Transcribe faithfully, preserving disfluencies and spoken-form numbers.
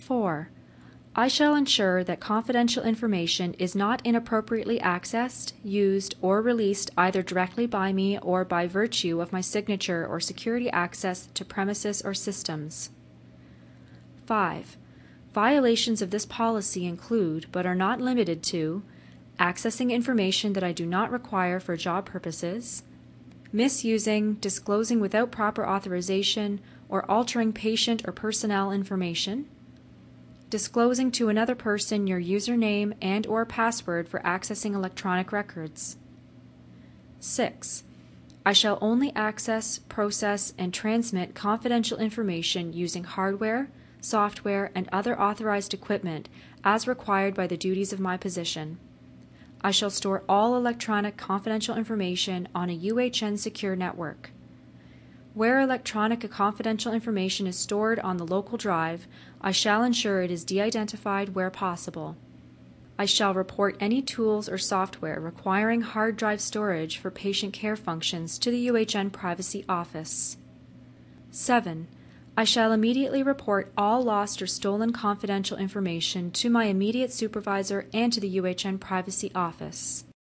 four. I shall ensure that confidential information is not inappropriately accessed, used, or released either directly by me or by virtue of my signature or security access to premises or systems. five. Violations of this policy include, but are not limited to, accessing information that I do not require for job purposes, misusing, disclosing without proper authorization, or altering patient or personnel information, disclosing to another person your username and or password for accessing electronic records. six. I shall only access, process, and transmit confidential information using hardware, software, and other authorized equipment as required by the duties of my position. I shall store all electronic confidential information on a U H N secure network. Where electronic confidential information is stored on the local drive, I shall ensure it is de-identified where possible. I shall report any tools or software requiring hard drive storage for patient care functions to the U H N Privacy Office. seven. I shall immediately report all lost or stolen confidential information to my immediate supervisor and to the U H N Privacy Office.